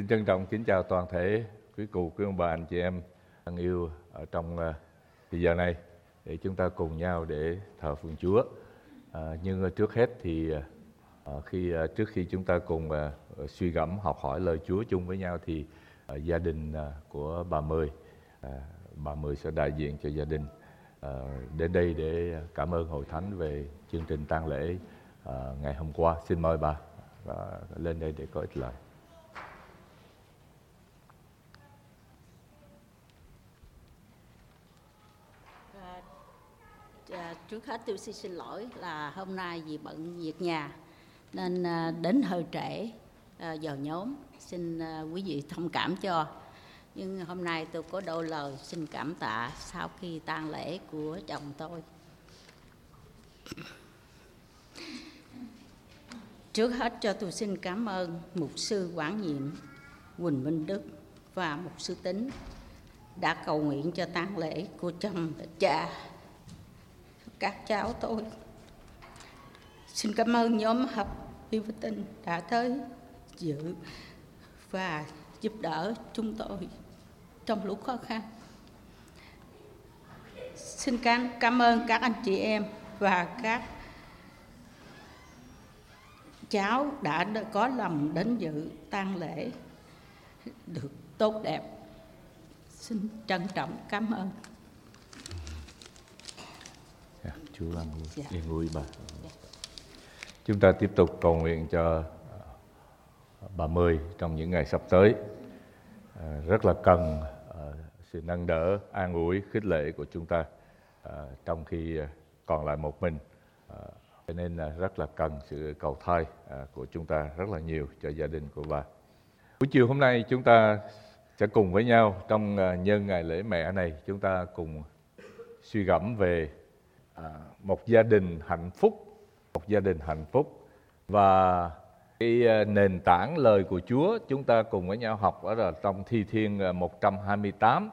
Xin trân trọng kính chào toàn thể quý cụ, quý ông bà, anh chị em thân yêu ở trong thời giờ này để chúng ta cùng nhau để thờ phượng Chúa. Nhưng trước hết thì trước khi chúng ta cùng suy gẫm học hỏi lời Chúa chung với nhau thì gia đình của bà Mười sẽ đại diện cho gia đình đến đây để cảm ơn Hội Thánh về chương trình tang lễ ngày hôm qua. Xin mời bà lên đây để có ích lời. Trước hết tôi xin lỗi là hôm nay vì bận việc nhà nên đến hơi trễ giờ nhóm, xin quý vị thông cảm cho. Nhưng hôm nay tôi có đôi lời xin cảm tạ sau khi tang lễ của chồng tôi. Trước hết cho tôi xin cảm ơn mục sư quản nhiệm Quỳnh Minh Đức và mục sư Tính đã cầu nguyện cho tang lễ của chồng và cha các cháu tôi. Xin cảm ơn nhóm học Yêu Tinh đã tới dự và giúp đỡ chúng tôi trong lúc khó khăn. Xin cảm ơn các anh chị em và các cháu đã có lòng đến dự tang lễ được tốt đẹp. Xin trân trọng cảm ơn. Chúa yên vui bà. Chúng ta tiếp tục cầu nguyện cho bà Mười trong những ngày sắp tới. Rất là cần sự nâng đỡ, an ủi, khích lệ của chúng ta trong khi còn lại một mình. Cho nên rất là cần sự cầu thay của chúng ta rất là nhiều cho gia đình của bà. Buổi chiều hôm nay chúng ta sẽ cùng với nhau trong nhân ngày lễ mẹ này, chúng ta cùng suy gẫm về một gia đình hạnh phúc, và cái nền tảng lời của Chúa chúng ta cùng với nhau học ở trong Thi Thiên 128.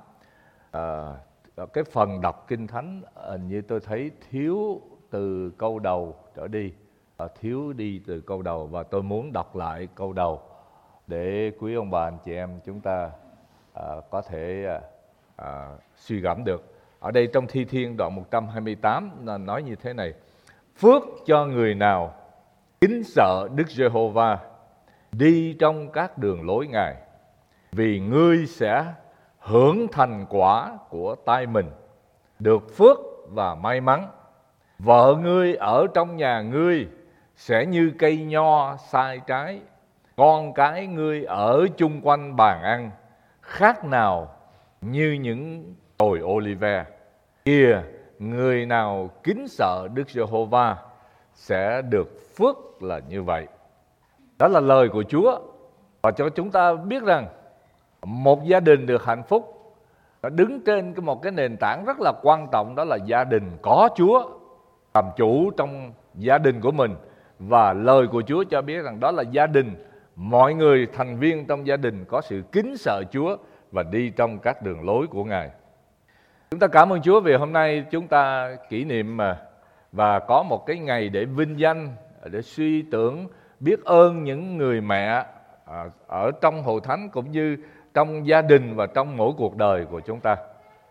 Cái phần đọc Kinh Thánh như tôi thấy thiếu từ câu đầu trở đi, thiếu đi từ câu đầu, và tôi muốn đọc lại câu đầu để quý ông bà anh chị em chúng ta có thể suy gẫm được. Ở đây trong Thi Thiên đoạn 128 là nói như thế này: phước cho người nào kính sợ Đức Giê-hô-va, đi trong các đường lối Ngài, vì ngươi sẽ hưởng thành quả của tay mình, được phước và may mắn. Vợ ngươi ở trong nhà ngươi sẽ như cây nho sai trái, con cái ngươi ở chung quanh bàn ăn khác nào như những đồi olive. Kìa, người nào kính sợ Đức Giê-hô-va sẽ được phước là như vậy. Đó là lời của Chúa, và cho chúng ta biết rằng một gia đình được hạnh phúc nó đứng trên một cái nền tảng rất là quan trọng, đó là gia đình có Chúa làm chủ trong gia đình của mình. Và lời của Chúa cho biết rằng đó là gia đình, mọi người thành viên trong gia đình có sự kính sợ Chúa và đi trong các đường lối của Ngài. Chúng ta cảm ơn Chúa vì hôm nay chúng ta kỷ niệm và có một cái ngày để vinh danh, để suy tưởng biết ơn những người mẹ ở trong Hội Thánh cũng như trong gia đình và trong mỗi cuộc đời của chúng ta.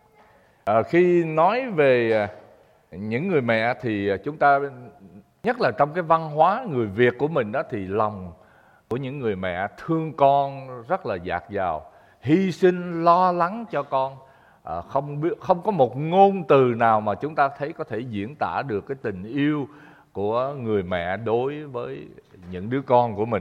Khi nói về những người mẹ thì chúng ta, nhất là trong cái văn hóa người Việt của mình đó, thì lòng của những người mẹ thương con rất là dạt dào, hy sinh lo lắng cho con. Không có một ngôn từ nào mà chúng ta thấy có thể diễn tả được cái tình yêu của người mẹ đối với những đứa con của mình.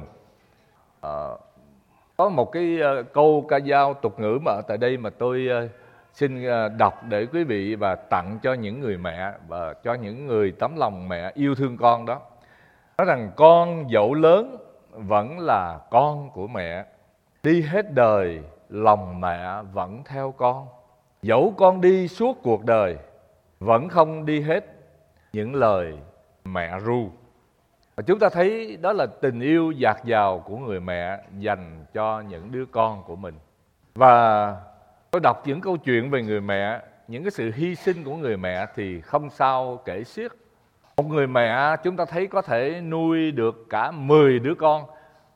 Có một cái câu ca dao tục ngữ mà ở tại đây mà tôi xin đọc để quý vị và tặng cho những người mẹ và cho những người tấm lòng mẹ yêu thương con đó. Nói rằng con dẫu lớn vẫn là con của mẹ, đi hết đời lòng mẹ vẫn theo con. Dẫu con đi suốt cuộc đời vẫn không đi hết những lời mẹ ru. Và chúng ta thấy đó là tình yêu dạt dào của người mẹ dành cho những đứa con của mình. Và tôi đọc những câu chuyện về người mẹ, những cái sự hy sinh của người mẹ thì không sao kể xiết. Một người mẹ chúng ta thấy có thể nuôi được cả 10 đứa con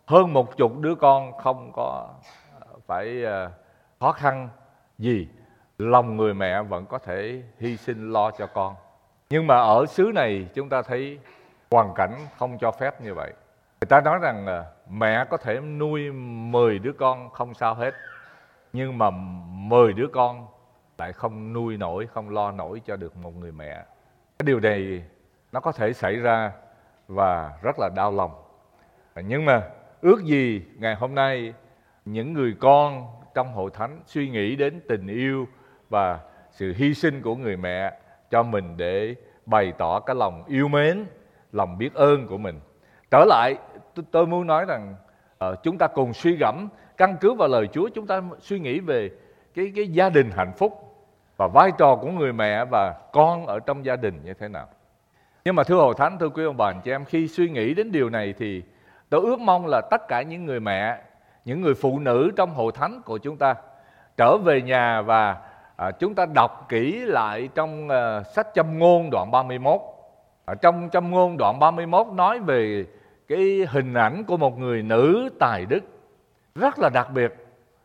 hơn 10 đứa con không có phải khó khăn gì, lòng người mẹ vẫn có thể hy sinh lo cho con. Nhưng mà ở xứ này chúng ta thấy hoàn cảnh không cho phép như vậy. Người ta nói rằng mẹ có thể nuôi 10 đứa con không sao hết, nhưng mà 10 đứa con lại không nuôi nổi, không lo nổi cho được một người mẹ. Cái điều này nó có thể xảy ra và rất là đau lòng. Nhưng mà ước gì ngày hôm nay những người con trong hội thánh suy nghĩ đến tình yêu và sự hy sinh của người mẹ cho mình để bày tỏ cái lòng yêu mến, lòng biết ơn của mình. Trở lại, tôi muốn nói rằng chúng ta cùng suy gẫm, căn cứ vào lời Chúa, chúng ta suy nghĩ về cái gia đình hạnh phúc và vai trò của người mẹ và con ở trong gia đình như thế nào. Nhưng mà thưa hội thánh, thưa quý ông bà anh chị em, khi suy nghĩ đến điều này thì tôi ước mong là tất cả những người mẹ, những người phụ nữ trong hội thánh của chúng ta trở về nhà và chúng ta đọc kỹ lại trong sách Châm Ngôn đoạn 31. Trong Châm Ngôn đoạn 31 nói về cái hình ảnh của một người nữ tài đức rất là đặc biệt.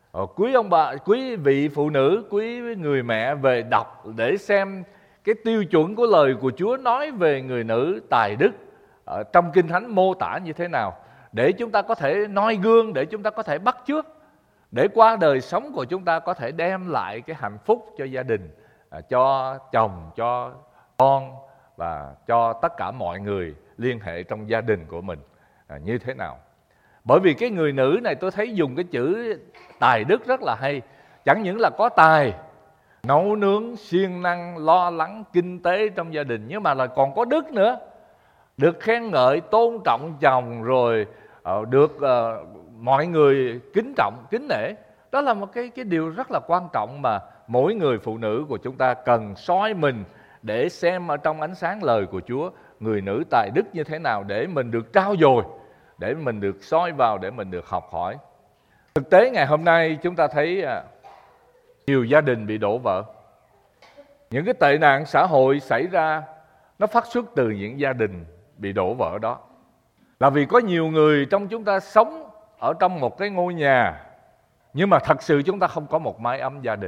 Quý vị phụ nữ, quý người mẹ về đọc để xem cái tiêu chuẩn của lời của Chúa nói về người nữ tài đức trong Kinh Thánh mô tả như thế nào, để chúng ta có thể noi gương, để chúng ta có thể bắt chước, để qua đời sống của chúng ta có thể đem lại cái hạnh phúc cho gia đình, cho chồng, cho con và cho tất cả mọi người liên hệ trong gia đình của mình như thế nào. Bởi vì cái người nữ này tôi thấy dùng cái chữ tài đức rất là hay. Chẳng những là có tài, nấu nướng, siêng năng, lo lắng, kinh tế trong gia đình, nhưng mà là còn có đức nữa. Được khen ngợi, tôn trọng chồng, rồi được mọi người kính trọng, kính nể. Đó là một cái điều rất là quan trọng mà mỗi người phụ nữ của chúng ta cần soi mình để xem ở trong ánh sáng lời của Chúa, người nữ tài đức như thế nào để mình được trau dồi, để mình được soi vào, để mình được học hỏi. Thực tế ngày hôm nay chúng ta thấy nhiều gia đình bị đổ vỡ. Những cái tệ nạn xã hội xảy ra nó phát xuất từ những gia đình bị đổ vỡ đó. Là vì có nhiều người trong chúng ta sống ở trong một cái ngôi nhà, nhưng mà thật sự chúng ta không có một mái ấm gia đình.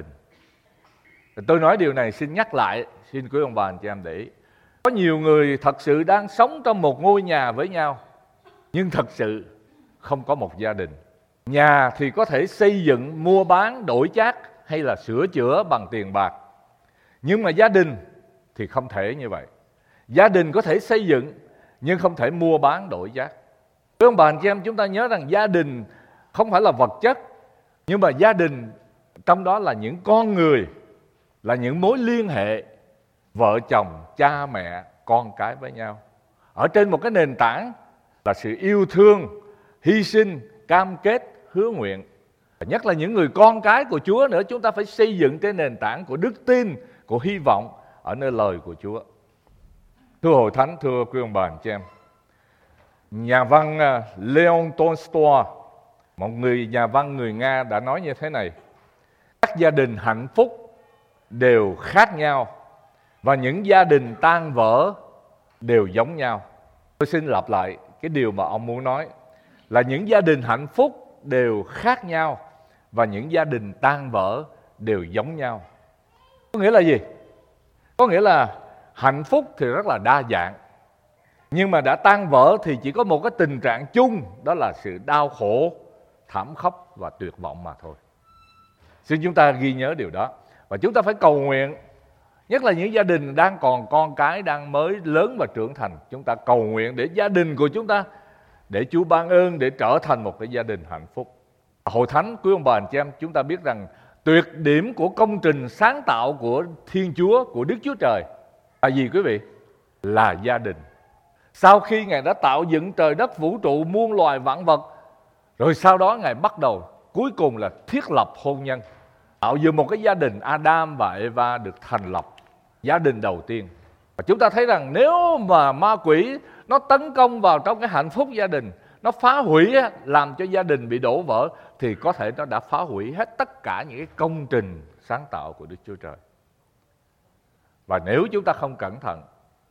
Tôi nói điều này xin nhắc lại, xin quý ông bà anh chị em để ý. Có nhiều người thật sự đang sống trong một ngôi nhà với nhau, nhưng thật sự không có một gia đình. Nhà thì có thể xây dựng, mua bán, đổi chác hay là sửa chữa bằng tiền bạc. Nhưng mà gia đình thì không thể như vậy. Gia đình có thể xây dựng nhưng không thể mua bán đổi chác. Quý ông bà anh chị em, chúng ta nhớ rằng gia đình không phải là vật chất, nhưng mà gia đình trong đó là những con người, là những mối liên hệ vợ chồng, cha mẹ, con cái với nhau, ở trên một cái nền tảng là sự yêu thương, hy sinh, cam kết, hứa nguyện. Nhất là những người con cái của Chúa nữa, chúng ta phải xây dựng trên nền tảng của đức tin, của hy vọng ở nơi lời của Chúa. Thưa hội thánh, thưa quý ông bà anh chị em, nhà văn Leon Tolstoy, một người nhà văn người Nga đã nói như thế này: các gia đình hạnh phúc đều khác nhau và những gia đình tan vỡ đều giống nhau. Tôi xin lặp lại cái điều mà ông muốn nói là những gia đình hạnh phúc đều khác nhau và những gia đình tan vỡ đều giống nhau. Có nghĩa là gì? Có nghĩa là hạnh phúc thì rất là đa dạng, nhưng mà đã tan vỡ thì chỉ có một cái tình trạng chung, đó là sự đau khổ, thảm khốc và tuyệt vọng mà thôi. Xin chúng ta ghi nhớ điều đó. Và chúng ta phải cầu nguyện, nhất là những gia đình đang còn con cái đang mới lớn và trưởng thành, chúng ta cầu nguyện để gia đình của chúng ta, để Chúa ban ơn để trở thành một cái gia đình hạnh phúc. Hội thánh, quý ông bà anh chị em, chúng ta biết rằng tuyệt điểm của công trình sáng tạo của Thiên Chúa, của Đức Chúa Trời là gì quý vị? Là gia đình. Sau khi Ngài đã tạo dựng trời đất vũ trụ muôn loài vạn vật, rồi sau đó Ngài bắt đầu cuối cùng là thiết lập hôn nhân, tạo dựng một cái gia đình Adam và Eva được thành lập, gia đình đầu tiên. Và chúng ta thấy rằng nếu mà ma quỷ nó tấn công vào trong cái hạnh phúc gia đình, nó phá hủy, làm cho gia đình bị đổ vỡ, thì có thể nó đã phá hủy hết tất cả những cái công trình sáng tạo của Đức Chúa Trời. Và nếu chúng ta không cẩn thận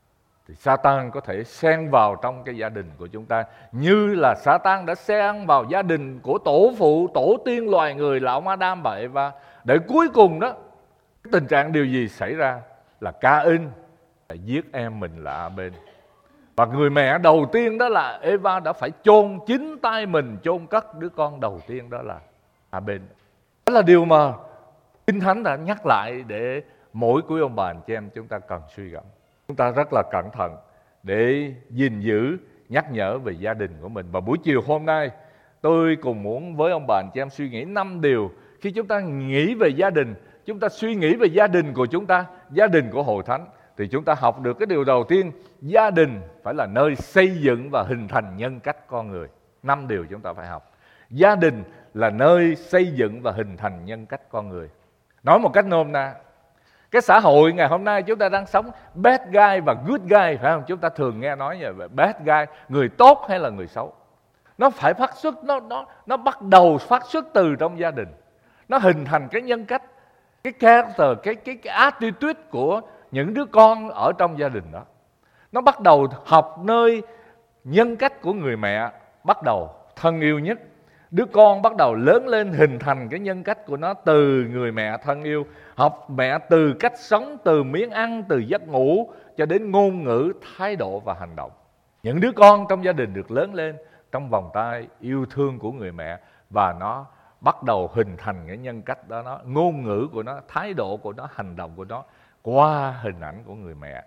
thì Sa-tan có thể xen vào trong cái gia đình của chúng ta, như là Sa-tan đã xen vào gia đình của tổ phụ, tổ tiên loài người là ông Adam và Eva. Để cuối cùng đó, tình trạng điều gì xảy ra là Ca-in giết em mình là A-bên. Và người mẹ đầu tiên đó là Eva đã phải chôn chính tay mình, chôn cất đứa con đầu tiên đó là A-bên. Đó là điều mà Kinh Thánh đã nhắc lại để mỗi quý ông bà anh chị em chúng ta cần suy gẫm. Chúng ta rất là cẩn thận để gìn giữ, nhắc nhở về gia đình của mình. Và buổi chiều hôm nay tôi cùng muốn với ông bà anh chị em suy nghĩ 5 điều. Khi chúng ta nghĩ về gia đình, chúng ta suy nghĩ về gia đình của chúng ta, gia đình của Hội Thánh, thì chúng ta học được cái điều đầu tiên: gia đình phải là nơi xây dựng và hình thành nhân cách con người. 5 điều chúng ta phải học. Gia đình là nơi xây dựng và hình thành nhân cách con người. Nói một cách nôm na, cái xã hội ngày hôm nay chúng ta đang sống bad guy và good guy, phải không? Chúng ta thường nghe nói như vậy, bad guy, người tốt hay là người xấu. Nó phải phát xuất, nó bắt đầu phát xuất từ trong gia đình. Nó hình thành cái nhân cách, cái character, cái attitude của những đứa con ở trong gia đình đó. Nó bắt đầu học nơi nhân cách của người mẹ bắt đầu thân yêu nhất. Đứa con bắt đầu lớn lên hình thành cái nhân cách của nó từ người mẹ thân yêu. Học mẹ từ cách sống, từ miếng ăn, từ giấc ngủ cho đến ngôn ngữ, thái độ và hành động. Những đứa con trong gia đình được lớn lên trong vòng tay yêu thương của người mẹ, và nó bắt đầu hình thành cái nhân cách đó, ngôn ngữ của nó, thái độ của nó, hành động của nó qua hình ảnh của người mẹ.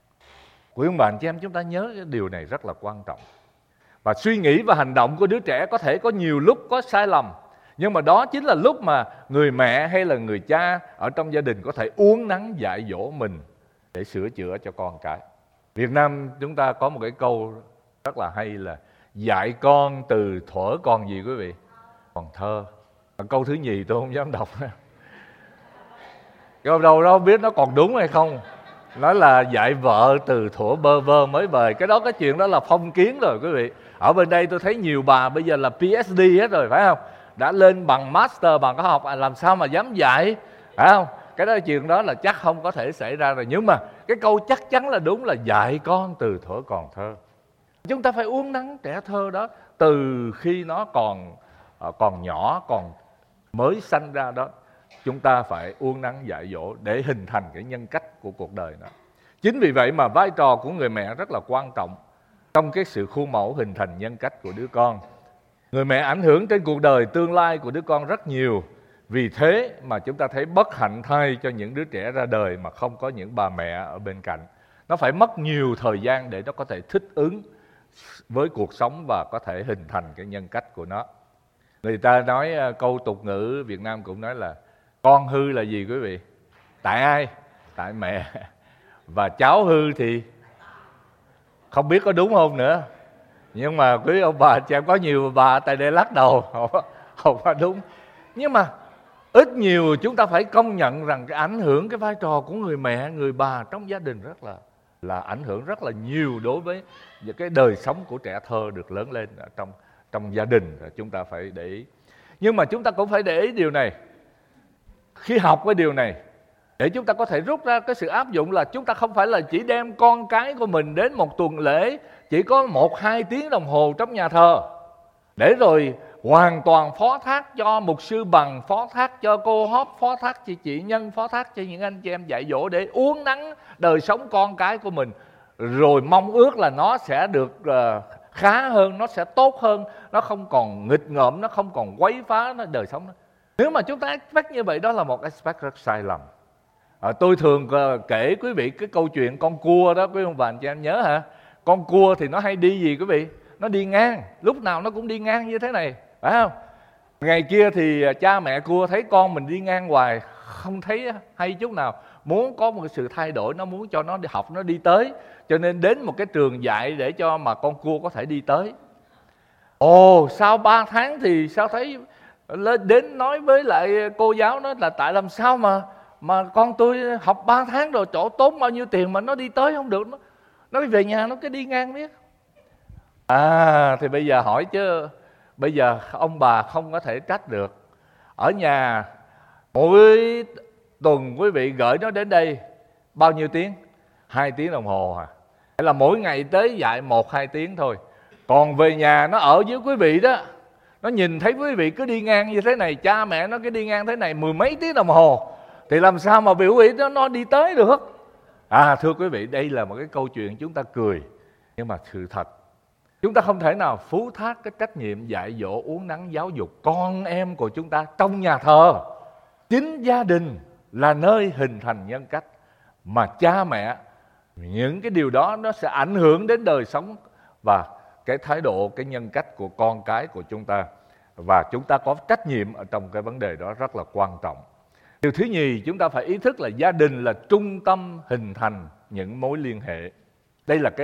Quý ông bà anh chị em, chúng ta nhớ cái điều này rất là quan trọng. Và suy nghĩ và hành động của đứa trẻ có thể có nhiều lúc có sai lầm, nhưng mà đó chính là lúc mà người mẹ hay là người cha ở trong gia đình có thể uốn nắn dạy dỗ mình để sửa chữa cho con cái. Việt Nam chúng ta có một cái câu rất là hay là dạy con từ thuở còn gì quý vị? Còn thơ. Câu thứ nhì tôi không dám đọc. Câu đầu đó biết nó còn đúng hay không. Nói là dạy vợ từ thuở bơ vơ mới bời. Cái chuyện đó là phong kiến rồi quý vị. Ở bên đây tôi thấy nhiều bà bây giờ là PhD hết rồi, phải không? Đã lên bằng master, bằng có học, làm sao mà dám dạy, phải không? Cái chuyện đó là chắc không có thể xảy ra rồi. Nhưng mà cái câu chắc chắn là đúng là dạy con từ thuở còn thơ. Chúng ta phải uốn nắn trẻ thơ đó từ khi nó còn nhỏ, còn mới sanh ra đó. Chúng ta phải uốn nắn dạy dỗ để hình thành cái nhân cách của cuộc đời đó. Chính vì vậy mà vai trò của người mẹ rất là quan trọng trong cái sự khuôn mẫu hình thành nhân cách của đứa con. Người mẹ ảnh hưởng trên cuộc đời tương lai của đứa con rất nhiều. Vì thế mà chúng ta thấy bất hạnh thay cho những đứa trẻ ra đời mà không có những bà mẹ ở bên cạnh. Nó phải mất nhiều thời gian để nó có thể thích ứng với cuộc sống và có thể hình thành cái nhân cách của nó. Người ta nói câu tục ngữ Việt Nam cũng nói là con hư là gì quý vị? Tại ai? Tại mẹ. Và cháu hư thì không biết có đúng không nữa. Nhưng mà quý ông bà chị em có nhiều bà tại đây lắc đầu không có đúng. Nhưng mà ít nhiều chúng ta phải công nhận rằng cái ảnh hưởng, cái vai trò của người mẹ, người bà trong gia đình rất là ảnh hưởng rất là nhiều đối với cái đời sống của trẻ thơ được lớn lên ở trong gia đình. Chúng ta phải để ý. Nhưng mà chúng ta cũng phải để ý điều này. Khi học cái điều này, để chúng ta có thể rút ra cái sự áp dụng là chúng ta không phải là chỉ đem con cái của mình đến một tuần lễ chỉ có 1-2 tiếng đồng hồ trong nhà thờ, để rồi hoàn toàn phó thác cho mục sư Bằng, phó thác cho cô Hóp, phó thác cho chị Nhân, phó thác cho những anh chị em dạy dỗ để uốn nắn đời sống con cái của mình, rồi mong ước là nó sẽ được khá hơn, nó sẽ tốt hơn, nó không còn nghịch ngợm, nó không còn quấy phá đời sống đó. Nếu mà chúng ta expect như vậy, đó là một expect rất sai lầm. Tôi thường kể quý vị cái câu chuyện con cua đó, quý ông bà anh chị em nhớ hả? Con cua thì nó hay đi gì quý vị? Nó đi ngang, lúc nào nó cũng đi ngang như thế này, phải không? Ngày kia thì cha mẹ cua thấy con mình đi ngang hoài, không thấy hay chút nào, muốn có một sự thay đổi, nó muốn cho nó đi học, nó đi tới, cho nên đến một cái trường dạy để cho mà con cua có thể đi tới. Ồ, sau 3 tháng thì sao thấy đến nói với lại cô giáo nói là tại làm sao mà con tôi học 3 tháng rồi, chỗ tốn bao nhiêu tiền mà nó đi tới không được, nó về nhà nó cứ đi ngang biết. Thì bây giờ hỏi chứ, bây giờ ông bà không có thể trách được. Ở nhà mỗi tuần quý vị gửi nó đến đây bao nhiêu tiếng? 2 tiếng đồng hồ à? hay là mỗi ngày tới dạy 1-2 tiếng thôi. Còn về nhà nó ở với quý vị đó, nó nhìn thấy quý vị cứ đi ngang như thế này, cha mẹ nó cứ đi ngang thế này 10 mấy tiếng đồng hồ, thì làm sao mà biểu ý nó đi tới được. Thưa quý vị, đây là một cái câu chuyện chúng ta cười, nhưng mà sự thật, chúng ta không thể nào phú thác cái trách nhiệm dạy dỗ, uốn nắn, giáo dục con em của chúng ta trong nhà thờ. Chính gia đình là nơi hình thành nhân cách, mà cha mẹ, những cái điều đó nó sẽ ảnh hưởng đến đời sống và cái thái độ, cái nhân cách của con cái của chúng ta. Và chúng ta có trách nhiệm ở trong cái vấn đề đó rất là quan trọng. Điều thứ nhì, chúng ta phải ý thức là gia đình là trung tâm hình thành những mối liên hệ. Đây là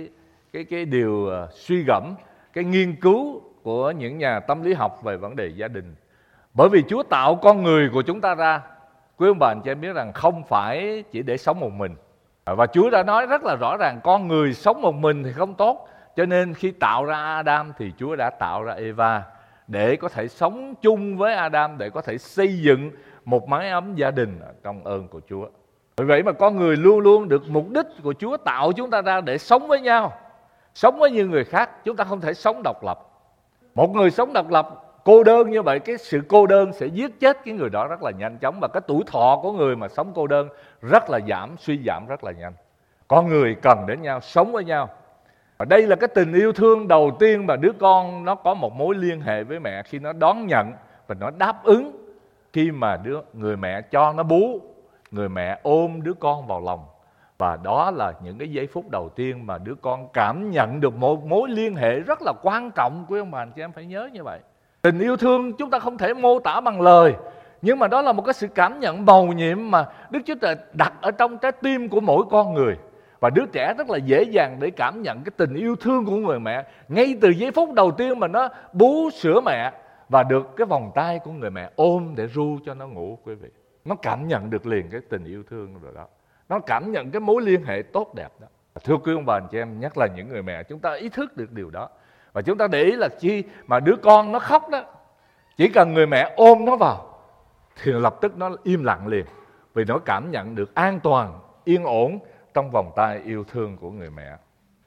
cái điều suy gẫm, cái nghiên cứu của những nhà tâm lý học về vấn đề gia đình. Bởi vì Chúa tạo con người của chúng ta ra, quý ông bà anh chị em biết rằng không phải chỉ để sống một mình. Và Chúa đã nói rất là rõ ràng, con người sống một mình thì không tốt. Cho nên khi tạo ra Adam thì Chúa đã tạo ra Eva để có thể sống chung với Adam, để có thể xây dựng một mái ấm gia đình trong ơn của Chúa. Vì vậy mà con người luôn luôn được mục đích của Chúa tạo chúng ta ra để sống với nhau, sống với những người khác. Chúng ta không thể sống độc lập. Một người sống độc lập, cô đơn như vậy, cái sự cô đơn sẽ giết chết cái người đó rất là nhanh chóng. Và cái tuổi thọ của người mà sống cô đơn rất là suy giảm rất là nhanh. Con người cần đến nhau, sống với nhau. Và đây là cái tình yêu thương đầu tiên mà đứa con nó có một mối liên hệ với mẹ, khi nó đón nhận và nó đáp ứng. Khi mà người mẹ cho nó bú, người mẹ ôm đứa con vào lòng. Và đó là những cái giây phút đầu tiên mà đứa con cảm nhận được một mối liên hệ rất là quan trọng. Quý ông bà anh chị em phải nhớ như vậy. Tình yêu thương chúng ta không thể mô tả bằng lời, nhưng mà đó là một cái sự cảm nhận mầu nhiệm mà Đức Chúa Trời đặt ở trong trái tim của mỗi con người. Và đứa trẻ rất là dễ dàng để cảm nhận cái tình yêu thương của người mẹ ngay từ giây phút đầu tiên mà nó bú sữa mẹ và được cái vòng tay của người mẹ ôm để ru cho nó ngủ. Quý vị, nó cảm nhận được liền cái tình yêu thương rồi đó. Nó cảm nhận cái mối liên hệ tốt đẹp đó. Thưa quý ông bà anh chị em, nhất là những người mẹ, chúng ta ý thức được điều đó. Và chúng ta để ý là khi mà đứa con nó khóc đó, chỉ cần người mẹ ôm nó vào thì lập tức nó im lặng liền. Vì nó cảm nhận được an toàn, yên ổn trong vòng tay yêu thương của người mẹ.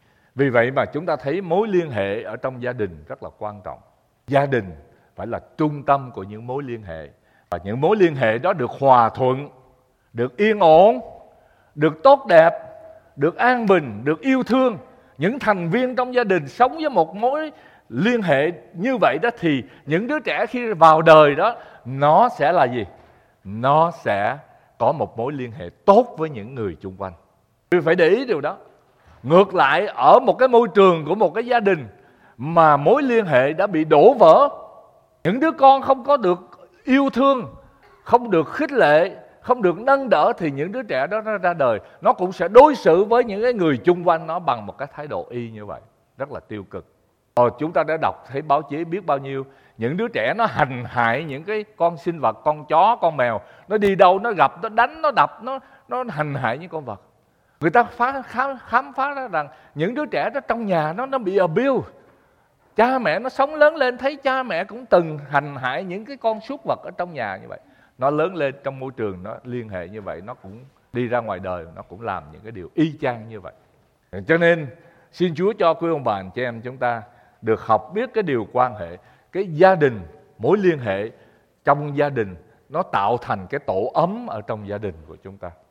Vì vậy mà chúng ta thấy mối liên hệ ở trong gia đình rất là quan trọng. Gia đình phải là trung tâm của những mối liên hệ. Và những mối liên hệ đó được hòa thuận, được yên ổn, được tốt đẹp, được an bình, được yêu thương. Những thành viên trong gia đình sống với một mối liên hệ như vậy đó, thì những đứa trẻ khi vào đời đó, nó sẽ là gì? Nó sẽ có một mối liên hệ tốt với những người chung quanh. Vì phải để ý điều đó. Ngược lại, ở một cái môi trường của một cái gia đình mà mối liên hệ đã bị đổ vỡ, những đứa con không có được yêu thương, không được khích lệ, không được nâng đỡ, thì những đứa trẻ đó nó ra đời, nó cũng sẽ đối xử với những cái người chung quanh nó bằng một cái thái độ y như vậy, rất là tiêu cực. Chúng ta đã đọc thấy báo chí biết bao nhiêu những đứa trẻ nó hành hại những cái con sinh vật, con chó, con mèo. Nó đi đâu nó gặp, nó đánh, nó đập, nó hành hại những con vật. Người ta khám phá ra rằng những đứa trẻ đó trong nhà nó bị abuse. Cha mẹ nó sống lớn lên thấy cha mẹ cũng từng hành hại những cái con súc vật ở trong nhà như vậy. Nó lớn lên trong môi trường nó liên hệ như vậy, nó cũng đi ra ngoài đời, nó cũng làm những cái điều y chang như vậy. Cho nên xin Chúa cho quý ông bà anh chị em chúng ta được học biết cái điều quan hệ, cái gia đình, mối liên hệ trong gia đình nó tạo thành cái tổ ấm ở trong gia đình của chúng ta.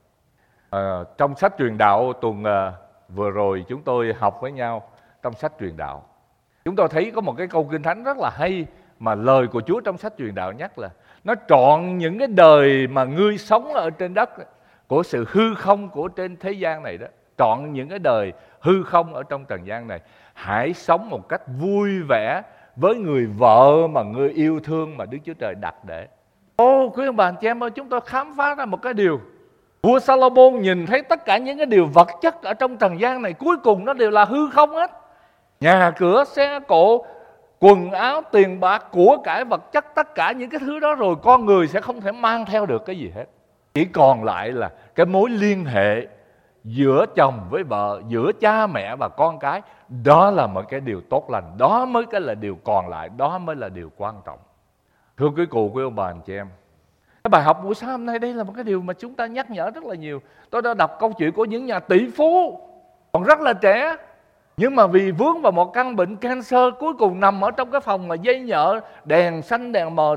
Trong sách truyền đạo tuần vừa rồi chúng tôi học với nhau trong sách truyền đạo, chúng tôi thấy có một cái câu Kinh Thánh rất là hay mà lời của Chúa trong sách truyền đạo nhắc là nó trọn những cái đời mà ngươi sống ở trên đất của sự hư không của trên thế gian này đó, trọn những cái đời hư không ở trong trần gian này, hãy sống một cách vui vẻ với người vợ mà ngươi yêu thương mà Đức Chúa Trời đặt để. Quý ông bà anh chị em ơi, chúng tôi khám phá ra một cái điều. Vua Salomon nhìn thấy tất cả những cái điều vật chất ở trong trần gian này cuối cùng nó đều là hư không hết. Nhà cửa, xe cộ, quần áo, tiền bạc, của cải vật chất, tất cả những cái thứ đó rồi con người sẽ không thể mang theo được cái gì hết. Chỉ còn lại là cái mối liên hệ giữa chồng với vợ, giữa cha mẹ và con cái. Đó là một cái điều tốt lành, đó mới cái là điều còn lại, đó mới là điều quan trọng. Thưa quý cụ, quý ông bà anh chị em, cái bài học buổi sáng hôm nay đây là một cái điều mà chúng ta nhắc nhở rất là nhiều. Tôi đã đọc câu chuyện của những nhà tỷ phú còn rất là trẻ, nhưng mà vì vướng vào một căn bệnh cancer, cuối cùng nằm ở trong cái phòng mà dây nhợ, đèn xanh đèn mờ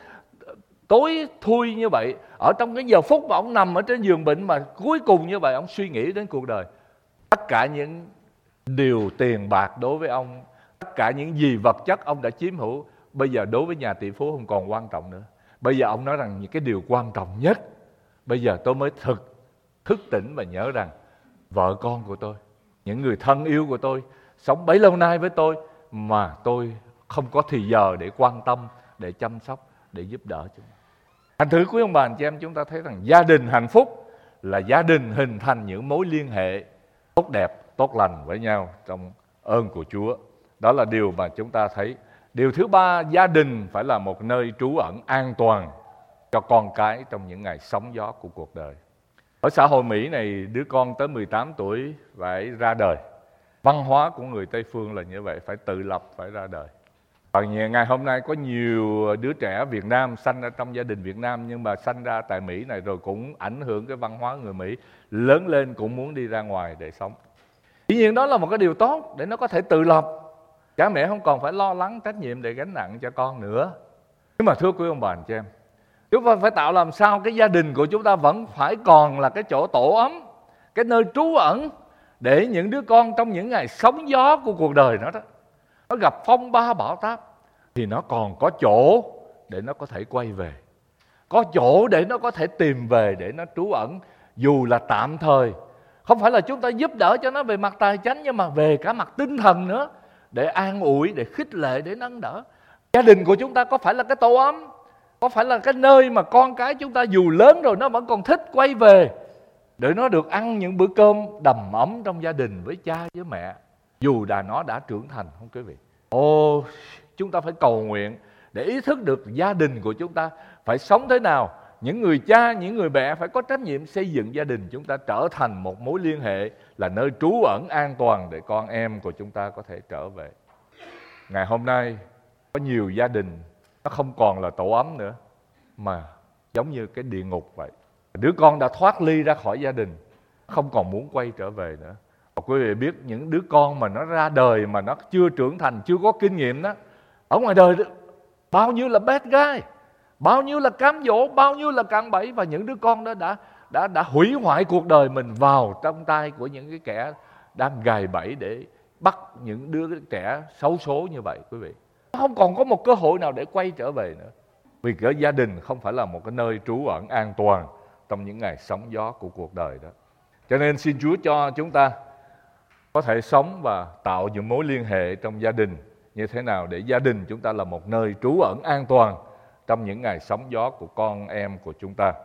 tối thui như vậy. Ở trong cái giờ phút mà ông nằm ở trên giường bệnh mà cuối cùng như vậy, ông suy nghĩ đến cuộc đời. Tất cả những điều tiền bạc đối với ông, tất cả những gì vật chất ông đã chiếm hữu, bây giờ đối với nhà tỷ phú không còn quan trọng nữa. Bây giờ ông nói rằng những cái điều quan trọng nhất, bây giờ tôi mới thức tỉnh và nhớ rằng vợ con của tôi, những người thân yêu của tôi sống bấy lâu nay với tôi mà tôi không có thì giờ để quan tâm, để chăm sóc, để giúp đỡ chúng. Thành thử quý ông bà anh chị em, chúng ta thấy rằng gia đình hạnh phúc là gia đình hình thành những mối liên hệ tốt đẹp, tốt lành với nhau trong ơn của Chúa. Đó là điều mà chúng ta thấy. Điều thứ ba, gia đình phải là một nơi trú ẩn an toàn cho con cái trong những ngày sóng gió của cuộc đời. Ở xã hội Mỹ này, đứa con tới 18 tuổi phải ra đời. Văn hóa của người Tây Phương là như vậy, phải tự lập, phải ra đời. Và ngày hôm nay có nhiều đứa trẻ Việt Nam sanh ra trong gia đình Việt Nam, nhưng mà sanh ra tại Mỹ này rồi cũng ảnh hưởng cái văn hóa người Mỹ, lớn lên cũng muốn đi ra ngoài để sống. Dĩ nhiên đó là một cái điều tốt để nó có thể tự lập. Cha mẹ không còn phải lo lắng trách nhiệm để gánh nặng cho con nữa. Nhưng mà thưa quý ông bà anh chị em, chúng ta phải tạo làm sao cái gia đình của chúng ta vẫn phải còn là cái chỗ tổ ấm, cái nơi trú ẩn để những đứa con trong những ngày sóng gió của cuộc đời nó gặp phong ba bão táp thì nó còn có chỗ để nó có thể quay về, có chỗ để nó có thể tìm về, để nó trú ẩn dù là tạm thời. Không phải là chúng ta giúp đỡ cho nó về mặt tài chính, nhưng mà về cả mặt tinh thần nữa, để an ủi, để khích lệ, để nâng đỡ. Gia đình của chúng ta có phải là cái tổ ấm, có phải là cái nơi mà con cái chúng ta dù lớn rồi nó vẫn còn thích quay về, để nó được ăn những bữa cơm đầm ấm trong gia đình với cha với mẹ, dù nó đã trưởng thành, không quý vị? Chúng ta phải cầu nguyện để ý thức được gia đình của chúng ta phải sống thế nào. Những người cha, những người mẹ phải có trách nhiệm xây dựng gia đình chúng ta trở thành một mối liên hệ, là nơi trú ẩn an toàn để con em của chúng ta có thể trở về. Ngày hôm nay có nhiều gia đình nó không còn là tổ ấm nữa, mà giống như cái địa ngục vậy. Đứa con đã thoát ly ra khỏi gia đình, không còn muốn quay trở về nữa. Và quý vị biết những đứa con mà nó ra đời mà nó chưa trưởng thành, chưa có kinh nghiệm đó, ở ngoài đời đó, bao nhiêu là bad guy, bao nhiêu là cám dỗ, bao nhiêu là cạm bẫy. Và những đứa con đó đã hủy hoại cuộc đời mình vào trong tay của những cái kẻ đang gài bẫy để bắt những đứa trẻ xấu số như vậy, quý vị. Nó không còn có một cơ hội nào để quay trở về nữa. Vì cái gia đình không phải là một cái nơi trú ẩn an toàn trong những ngày sóng gió của cuộc đời đó. Cho nên xin Chúa cho chúng ta có thể sống và tạo những mối liên hệ trong gia đình như thế nào để gia đình chúng ta là một nơi trú ẩn an toàn trong những ngày sóng gió của con em của chúng ta.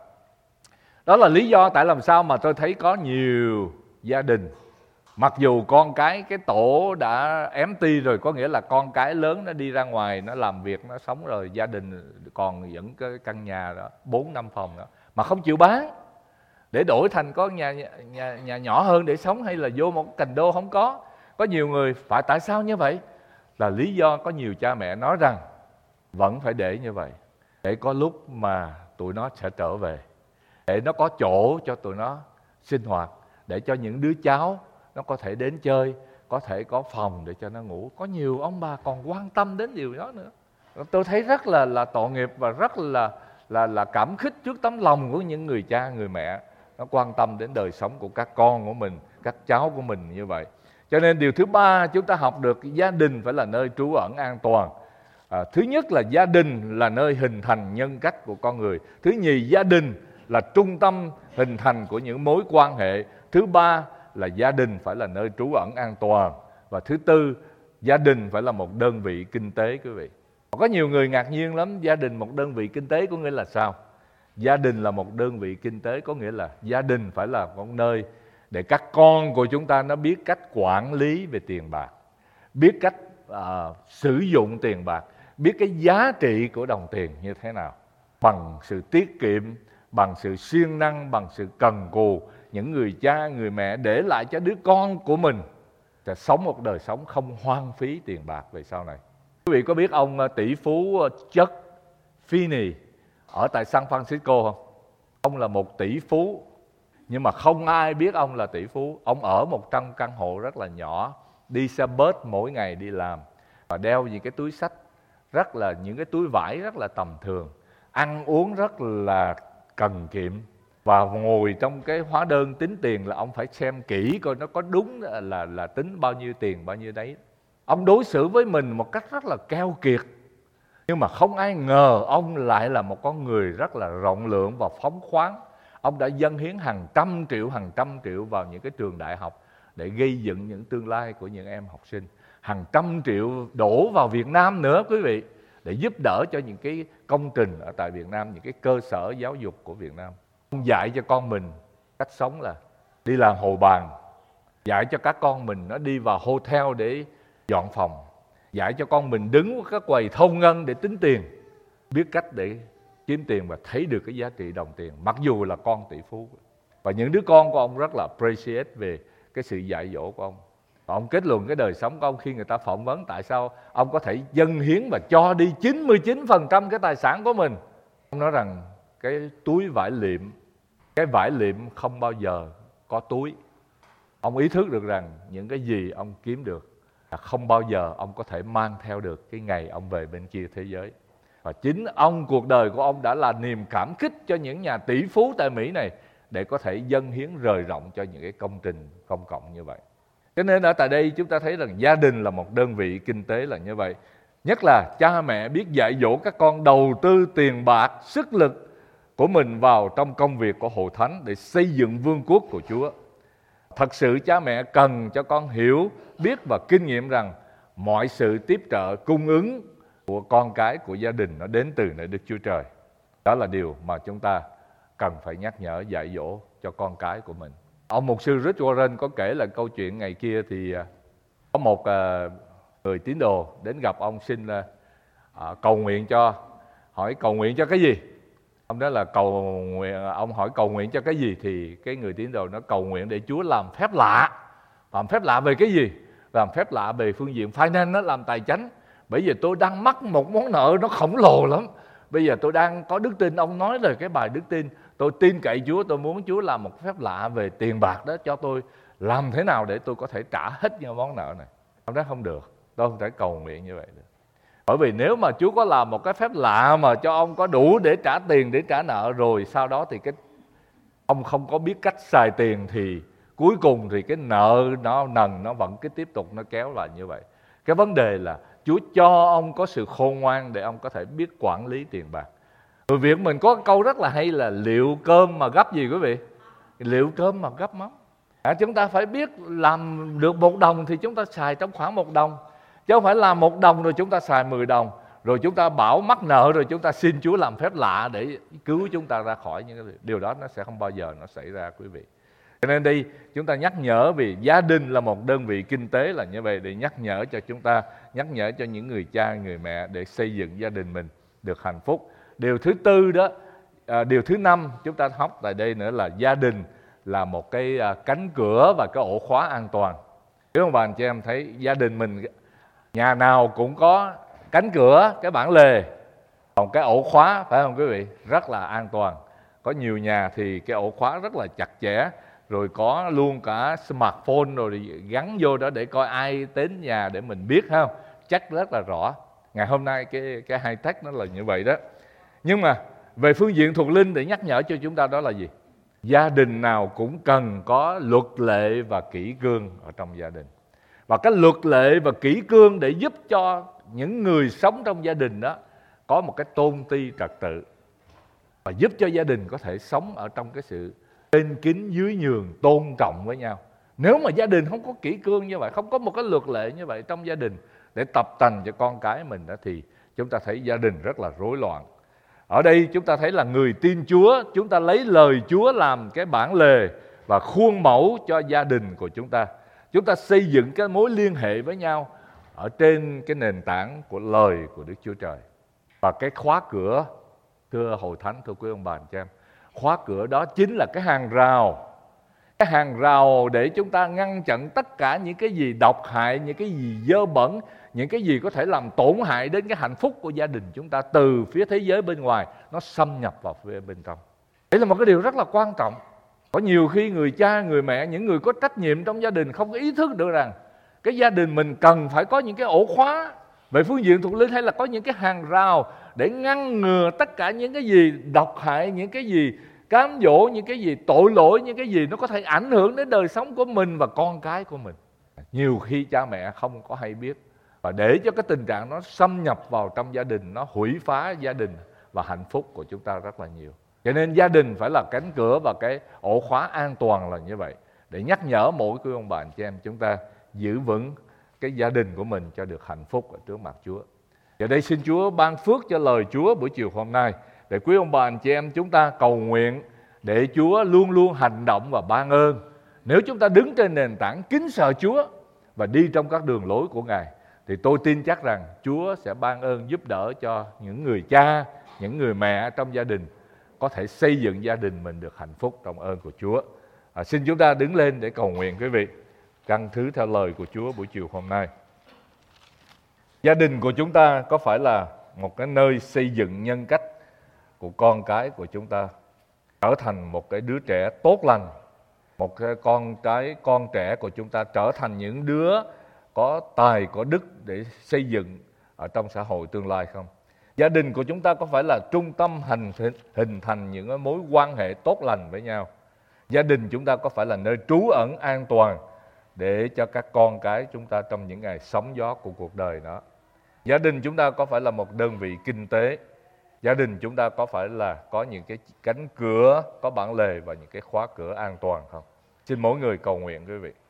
Đó là lý do tại làm sao mà tôi thấy có nhiều gia đình, mặc dù con cái tổ đã empty rồi, có nghĩa là con cái lớn nó đi ra ngoài, nó làm việc, nó sống rồi, gia đình còn vẫn cái căn nhà đó 4-5 phòng đó, mà không chịu bán để đổi thành có nhà nhỏ hơn để sống, hay là vô một cành đô không có. Có nhiều người phải tại sao như vậy? Là lý do có nhiều cha mẹ nói rằng vẫn phải để như vậy, để có lúc mà tụi nó sẽ trở về, để nó có chỗ cho tụi nó sinh hoạt, để cho những đứa cháu nó có thể đến chơi, có thể có phòng để cho nó ngủ. Có nhiều ông bà còn quan tâm đến điều đó nữa. Tôi thấy rất là tội nghiệp và rất là cảm kích trước tấm lòng của những người cha, người mẹ nó quan tâm đến đời sống của các con của mình, các cháu của mình như vậy. Cho nên điều thứ ba chúng ta học được, gia đình phải là nơi trú ẩn an toàn. Thứ nhất là gia đình là nơi hình thành nhân cách của con người. Thứ nhì, gia đình là trung tâm hình thành của những mối quan hệ. Thứ ba là gia đình phải là nơi trú ẩn an toàn. Và thứ tư, gia đình phải là một đơn vị kinh tế, quý vị. Có nhiều người ngạc nhiên lắm, gia đình một đơn vị kinh tế có nghĩa là sao? Gia đình là một đơn vị kinh tế có nghĩa là gia đình phải là một nơi để các con của chúng ta nó biết cách quản lý về tiền bạc, biết cách sử dụng tiền bạc, biết cái giá trị của đồng tiền như thế nào, bằng sự tiết kiệm, bằng sự siêng năng, bằng sự cần cù. Những người cha, người mẹ để lại cho đứa con của mình sẽ sống một đời sống không hoang phí tiền bạc về sau này. Quý vị có biết ông tỷ phú Chuck Finney ở tại San Francisco không? Ông là một tỷ phú Nhưng mà không ai biết ông là tỷ phú. Ông ở một trong căn hộ rất là nhỏ, đi xe bus mỗi ngày đi làm, và đeo những cái túi xách những cái túi vải rất là tầm thường, ăn uống rất là cần kiệm, và ngồi trong cái hóa đơn tính tiền là ông phải xem kỹ coi nó có đúng là tính bao nhiêu tiền bao nhiêu đấy. Ông đối xử với mình một cách rất là keo kiệt. Nhưng mà không ai ngờ ông lại là một con người rất là rộng lượng và phóng khoáng. Ông đã dâng hiến hàng trăm triệu vào những cái trường đại học để gây dựng những tương lai của những em học sinh. Hàng trăm triệu đổ vào Việt Nam nữa quý vị, để giúp đỡ cho những cái công trình ở tại Việt Nam, những cái cơ sở giáo dục của Việt Nam. Ông dạy cho con mình cách sống là đi làm hồ bàn, dạy cho các con mình nó đi vào hotel để dọn phòng, dạy cho con mình đứng các quầy thâu ngân để tính tiền, biết cách để kiếm tiền và thấy được cái giá trị đồng tiền, mặc dù là con tỷ phú. Và những đứa con của ông rất là appreciate về cái sự dạy dỗ của ông. Và ông kết luận cái đời sống của ông khi người ta phỏng vấn tại sao ông có thể dâng hiến và cho đi 99% cái tài sản của mình. Ông nói rằng cái túi vải liệm, cái vải liệm không bao giờ có túi. Ông ý thức được rằng những cái gì ông kiếm được là không bao giờ ông có thể mang theo được cái ngày ông về bên kia thế giới. Và chính ông, cuộc đời của ông đã là niềm cảm kích cho những nhà tỷ phú tại Mỹ này để có thể dâng hiến rời rộng cho những cái công trình công cộng như vậy. Cho nên ở tại đây chúng ta thấy rằng gia đình là một đơn vị kinh tế là như vậy. Nhất là cha mẹ biết dạy dỗ các con đầu tư tiền bạc, sức lực của mình vào trong công việc của Hội Thánh để xây dựng vương quốc của Chúa. Thật sự cha mẹ cần cho con hiểu, biết và kinh nghiệm rằng mọi sự tiếp trợ, cung ứng của con cái, của gia đình nó đến từ nơi Đức Chúa Trời. Đó là điều mà chúng ta cần phải nhắc nhở, dạy dỗ cho con cái của mình. Ông mục sư Rick Warren có kể là câu chuyện ngày kia thì có một người tín đồ đến gặp ông xin cầu nguyện cho. Hỏi cầu nguyện cho cái gì? Ông đó là ông hỏi cầu nguyện cho cái gì, thì cái người tín đồ nó cầu nguyện để Chúa làm phép lạ. Làm phép lạ về cái gì? Làm phép lạ về phương diện finance, nó làm tài chánh. Bây giờ tôi đang mắc một món nợ nó khổng lồ lắm. Bây giờ tôi đang có đức tin. Ông nói rồi cái bài đức tin, tôi tin cậy Chúa, tôi muốn Chúa làm một phép lạ về tiền bạc đó cho tôi. Làm thế nào để tôi có thể trả hết những món nợ này? Ông nói không được, tôi không thể cầu nguyện như vậy được. Bởi vì nếu mà Chúa có làm một cái phép lạ mà cho ông có đủ để trả tiền, để trả nợ, rồi sau đó thì ông không có biết cách xài tiền, thì cuối cùng thì cái nợ nó vẫn cứ tiếp tục nó kéo lại như vậy. Cái vấn đề là Chúa cho ông có sự khôn ngoan để ông có thể biết quản lý tiền bạc. Người Việt mình có câu rất là hay là liệu cơm mà gấp gì quý vị? Liệu cơm mà gấp mắm. Chúng ta phải biết làm được 1 đồng thì chúng ta xài trong khoảng 1 đồng. Chứ không phải làm 1 đồng rồi chúng ta xài 10 đồng. Rồi chúng ta bảo mắc nợ rồi chúng ta xin Chúa làm phép lạ để cứu chúng ta ra khỏi những cái điều đó. Nó sẽ không bao giờ nó xảy ra quý vị. Cho nên đây chúng ta nhắc nhở vì gia đình là một đơn vị kinh tế là như vậy, để nhắc nhở cho chúng ta, nhắc nhở cho những người cha, người mẹ để xây dựng gia đình mình được hạnh phúc. Điều thứ tư đó, điều thứ 5 chúng ta học tại đây nữa là gia đình là một cái cánh cửa và cái ổ khóa an toàn. Nếu mà bạn chị em thấy gia đình mình nhà nào cũng có cánh cửa, cái bảng lề, còn cái ổ khóa, phải không quý vị? Rất là an toàn. Có nhiều nhà thì cái ổ khóa rất là chặt chẽ, rồi có luôn cả smartphone rồi gắn vô đó để coi ai đến nhà để mình biết, không? Chắc rất là rõ. Ngày hôm nay cái high-tech nó là như vậy đó. Nhưng mà về phương diện thuộc linh để nhắc nhở cho chúng ta đó là gì? Gia đình nào cũng cần có luật lệ và kỷ cương ở trong gia đình. Và cái luật lệ và kỷ cương để giúp cho những người sống trong gia đình đó có một cái tôn ti trật tự, và giúp cho gia đình có thể sống ở trong cái sự trên kính dưới nhường, tôn trọng với nhau. Nếu mà gia đình không có kỷ cương như vậy, không có một cái luật lệ như vậy trong gia đình để tập tành cho con cái mình đó, thì chúng ta thấy gia đình rất là rối loạn. Ở đây chúng ta thấy là người tin Chúa, chúng ta lấy lời Chúa làm cái bản lề và khuôn mẫu cho gia đình của chúng ta. Chúng ta xây dựng cái mối liên hệ với nhau ở trên cái nền tảng của lời của Đức Chúa Trời. Và cái khóa cửa, thưa Hội Thánh, thưa quý ông bà anh chị em, khóa cửa đó chính là cái hàng rào. Cái hàng rào để chúng ta ngăn chặn tất cả những cái gì độc hại, những cái gì dơ bẩn, những cái gì có thể làm tổn hại đến cái hạnh phúc của gia đình chúng ta từ phía thế giới bên ngoài, nó xâm nhập vào phía bên trong. Đây là một cái điều rất là quan trọng. Có nhiều khi người cha, người mẹ, những người có trách nhiệm trong gia đình không có ý thức được rằng cái gia đình mình cần phải có những cái ổ khóa về phương diện thuộc linh, hay là có những cái hàng rào để ngăn ngừa tất cả những cái gì độc hại, những cái gì cám dỗ, những cái gì tội lỗi, những cái gì nó có thể ảnh hưởng đến đời sống của mình và con cái của mình. Nhiều khi cha mẹ không có hay biết, và để cho cái tình trạng nó xâm nhập vào trong gia đình, nó hủy phá gia đình và hạnh phúc của chúng ta rất là nhiều. Cho nên gia đình phải là cánh cửa và cái ổ khóa an toàn là như vậy, để nhắc nhở mỗi quý ông bà anh chị em chúng ta giữ vững cái gia đình của mình cho được hạnh phúc ở trước mặt Chúa. Giờ đây xin Chúa ban phước cho lời Chúa buổi chiều hôm nay, để quý ông bà anh chị em chúng ta cầu nguyện để Chúa luôn luôn hành động và ban ơn. Nếu chúng ta đứng trên nền tảng kính sợ Chúa và đi trong các đường lối của Ngài, thì tôi tin chắc rằng Chúa sẽ ban ơn giúp đỡ cho những người cha, những người mẹ trong gia đình có thể xây dựng gia đình mình được hạnh phúc trong ơn của Chúa. Xin chúng ta đứng lên để cầu nguyện quý vị, căn thứ theo lời của Chúa buổi chiều hôm nay. Gia đình của chúng ta có phải là một cái nơi xây dựng nhân cách của con cái của chúng ta trở thành một cái đứa trẻ tốt lành, một cái con trẻ của chúng ta trở thành những đứa có tài, có đức để xây dựng ở trong xã hội tương lai không? Gia đình của chúng ta có phải là trung tâm hình thành những mối quan hệ tốt lành với nhau? Gia đình chúng ta có phải là nơi trú ẩn an toàn để cho các con cái chúng ta trong những ngày sóng gió của cuộc đời đó? Gia đình chúng ta có phải là một đơn vị kinh tế? Gia đình chúng ta có phải là có những cái cánh cửa có bản lề và những cái khóa cửa an toàn không? Xin mỗi người cầu nguyện quý vị.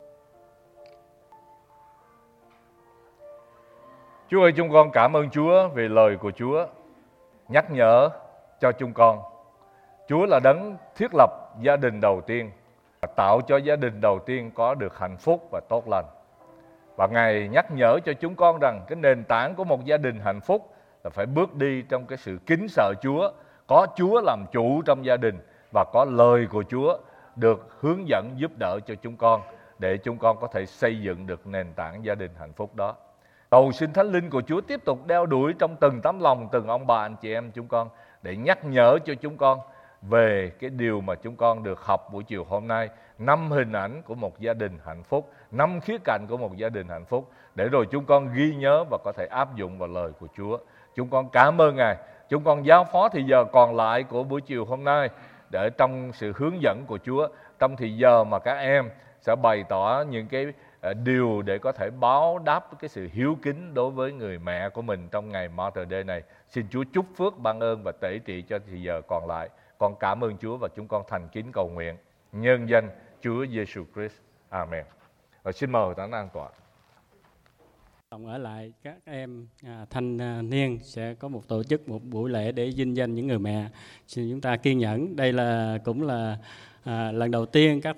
Chúa ơi, chúng con cảm ơn Chúa vì lời của Chúa nhắc nhở cho chúng con. Chúa là đấng thiết lập gia đình đầu tiên, tạo cho gia đình đầu tiên có được hạnh phúc và tốt lành. Và Ngài nhắc nhở cho chúng con rằng cái nền tảng của một gia đình hạnh phúc là phải bước đi trong cái sự kính sợ Chúa, có Chúa làm chủ trong gia đình và có lời của Chúa được hướng dẫn giúp đỡ cho chúng con để chúng con có thể xây dựng được nền tảng gia đình hạnh phúc đó. Cầu xin Thánh Linh của Chúa tiếp tục đeo đuổi trong từng tấm lòng, từng ông bà anh chị em chúng con, để nhắc nhở cho chúng con về cái điều mà chúng con được học buổi chiều hôm nay, 5 hình ảnh của một gia đình hạnh phúc, 5 khía cạnh của một gia đình hạnh phúc, để rồi chúng con ghi nhớ và có thể áp dụng vào lời của Chúa. Chúng con cảm ơn Ngài. Chúng con giao phó thì giờ còn lại của buổi chiều hôm nay để trong sự hướng dẫn của Chúa, trong thì giờ mà các em sẽ bày tỏ những cái điều để có thể báo đáp cái sự hiếu kính đối với người mẹ của mình trong ngày Mother's Day này. Xin Chúa chúc phước, ban ơn và tể trị cho thì giờ còn lại. Con cảm ơn Chúa và chúng con thành kính cầu nguyện nhân danh Chúa Giêsu Christ. Amen. Và xin mời Thánh an tọa. Ở lại các em thanh niên sẽ có một tổ chức một buổi lễ để vinh danh những người mẹ. Xin chúng ta kiên nhẫn. Đây cũng là lần đầu tiên các